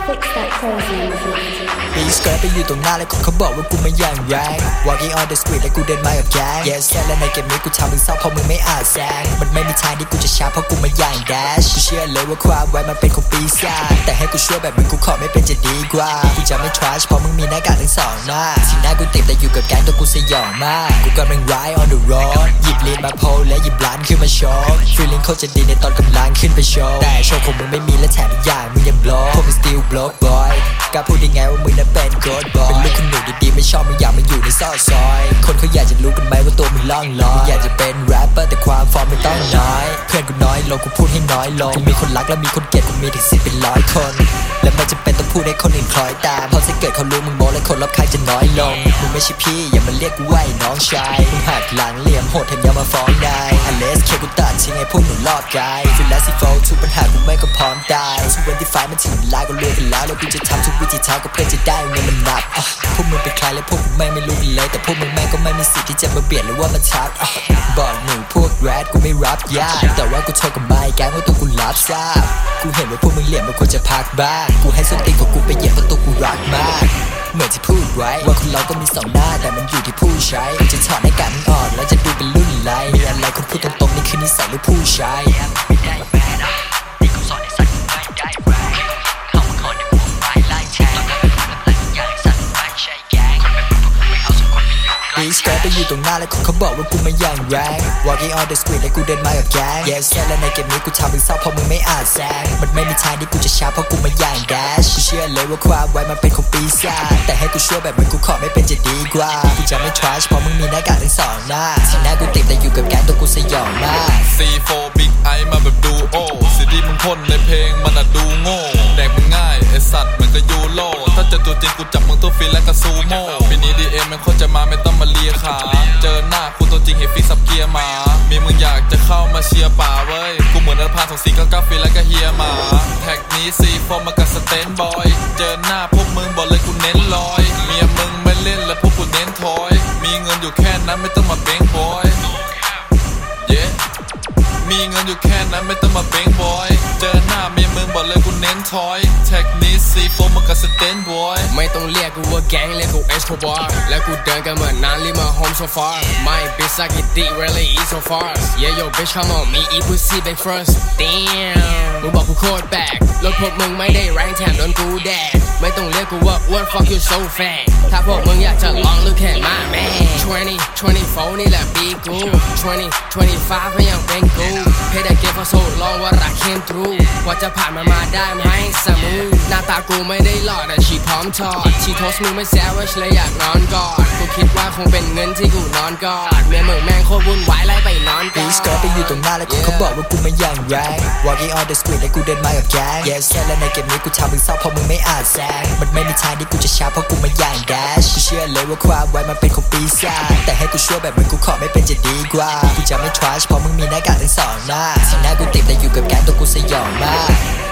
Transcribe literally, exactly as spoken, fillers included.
บีสเกิร์ตไปอยู่ตรงหน้าแล้วคนเขาบอกว่ากูไม่อย่างแรง Walking on the street และกูเดินมากับแก๊ง Yes และในเกมนี้กูทำมึงเศร้าเพราะมึงไม่อาจแซงมันไม่มีทางที่กูจะช้าเพราะกูไม่อย่างแดชกูเชื่อเลยว่าความไวมันเป็นของปีศาจแต่ให้กูช่วยแบบมึงกูขอไม่เป็นจะดีกว่ากูจะไม่ trash เพราะมึงมีหน้ากากทั้งสองหน้าสีหน้ากูติดแต่อยู่กับแก๊งตัวกูสยองมากกูกำลัง ride on the road หยิบลีนมาโพลและหยิบล้านขึ้นมาโชว์ feeling โคตรจะดีในตอนกำลังขึ้นไปโชว์แต่โชว์ของมึงไม่มีและแถมอีกอย่างมึงยัง blow พวกมึง still blow boy กล้าพูดได้ไงว่ามึงนั้นเป็น good boy เป็นลูกขนุนดีๆไม่ชอบมึงอยากมาอยู่ในซอกซอยคนเขาอยากจะรู้กันไหมว่าตัวมึงล่องลอยมึงอยากจะเป็นแรปเปอร์แต่ความฟอร์มไม่ต้องน้อยเพื่อนกูน้อยลงกูพูดให้น้อยลงกูมีคนรักและมีคนเกลียดกูมีถึงสิบเป็นร้อยคนและไม่จำเป็นต้องพูดให้คนอื่นคล้อยตามเพราะถ้าเกิดเขารู้มึงโม้และคนรอบข้างจะน้อยลงมึงไม่ใช่พี่อย่ามาเรียกกูว่าน้องชายมึงหักหลังเหลี่ยมโหดแถมยังมาฟ้องได้อเลสเคกูตัดทิ้งไอ้พวกหนูรอดกายฟิลแลสซี่โฟทุกปัญหากูไม่ก็พร้อมตายทุกวันที่ไฟมันถึงเวลาก็เลือกกันแล้วแล้วกูจะทำทุกวิธีทางก็เพื่อจะได้เงินมันนับพวกมึงเป็นใครและพวกมึงไม่ไม่รู้กันเลยแต่พวกมึงแม่งก็ไม่มีสิทธิ์ที่จะมาเบียดหรือว่ามาทักบอกหนูพวกแรดกูไม่รับยากแต่ว่ากูโทรกับไมค์แก๊งว่าตัวกูรับทราบกูเห็นว่าพวกมึงเหลี่ยมมันควรจะพักบ้างกูให้ส้นตีนของกูไปเหยียบเพราะตัวกูรักมากเหมือนที่พูดไว้ว่าคนเราก็มีสองหน้าแต่มันอยู่ที่ผู้ใช้จะถอดหน้ากากมันออกแล้วจะดูเป็นรุ่นไรมีอะไรคนพูดตรงๆนี่คือนิสัยหรือผู้ใช้ไม่ได้แฟนอ่ะนี่กูสอนให้สัตว์ไม่ได้แรงเข้ามาขอในพวกไม้ไล่แทงต้องการเป็นคนแบบไหนอย่างสัตว์ไม่ใช่แก๊งคนแบบมึงพวกกูไม่เอาสักคนไม่อยู่บีสเกิร์ตไปอยู่ตรงหน้าแล้วคนเขาบอกว่ากูไม่อย่างแรง Walking on the street และกูเดินมากับแก๊ง Yes และในเกมนี้กูทำมึงเศร้าเพราะมึงไม่อาจแซงมันไม่มีทางที่กูจะช้าเพราะกูไม่อย่างแดชกูเชื่อเลยว่าความไวมันเป็นของปีศาจแต่ให้กูช่วยแบบมึงกูขอไม่เป็นจะดีกว่ากูจะไม่ trash เพราะมึงมีหน้ากากทั้งสองหน้าสีหน้ากูติดแต่อยู่กับแก๊งตัวกูสยองมากซี โฟร์ Big I มาแบบดูโอซีดีมึงพ่นในเพลงมันอะดูโง่แดกมึงง่ายไอสัตว์มันก็ยูโรถ้าเจอตัวจริงกูจับมึงตัวฟรีและก็ซูโม่ปีนี้ดีเอ็มมันโคตรจะมาไม่ต้องมาเลียขาเจอหน้ากูตัวจริงเห็นฟิกซับเกียร์มามีมึงอยากจะเข้ามาเชียร์ป่าเว้ยกูเหมือนนักพาของสีก้าก้าฟรีและก็เฮียมาแท็กนี้ซี โฟร์ มากับสเตนบอยเจอหน้าพวกมึงบอกเลยกูเน้นลอยเมียมึงไม่เล่นและพวกกูเน้นทอยมีเงินอยู่แค่นั้นไม่ต้องมาเบ้งบอยเย้มีเงินอยู่แค่นั้นไม่ต้องมาเบ้งบอยเจอหน้าเมียมึงบอกเลยกูเน้นทอยแท็กนี้ซี โฟร์ มากับสเตนบอยไม่ต้องเรียกกูว่าแก๊งเรียกกูเอสโคบาร์และกูเดินกันเหมือนนานรีบมาโฮมโซฟา My bitch I get deep really eat so far Yeah yo bitch come on me eat pussy back first Damn มึงบอกกูโคตรแบกรถพวกมึงไม่ได้แรงแถมโดนกูแดกไม่ต้องเรียกกูว่าอ้วน fuck you so fat ถ้าพวกมึงอยากจะลองลูกแค่มาแม่twenty twenty-four นี่แหละปีกูtwenty twenty-five ก็ยังเป็นกู Pay that game for so long ว่ารัก came through กว่าจะผ่านมันมาได้ไม่สมูทหน้าตากูไม่ได้หล่อแต่ชีพร้อมถอดชีโทสมึงไม่แซวว่าเลยอยากนอนกอดกูคิดว่าคงเป็นเงินที่กูนอนกอดเมียมึงแม่งโคตรวุ่นวายไล่ไปนอนกอดบีสเกิร์ตไปอยู่ตรงหน้าแล้วคนเขาบอกว่ากูไม่อย่างแรง Walking on the street และกูเดินมากับแก๊ง Yes และในเกมนี้กูทำมึงเศร้าเพราะมึงไม่อาจแซงมันไม่มีทางที่กูจะช้าเพราะกูไม่อย่างแดชกูเชื่อเลยว่าความไวมันเป็นของปีศาจแต่ให้กูช่วยแบบมึงกูขอไม่เป็นจะดีกว่ากูจะไม่ trash เพราะมึงมีหน้ากากทั้งสองหน้าสีหน้ากูติดแต่อยู่กับแก๊งตัวกูสยองมาก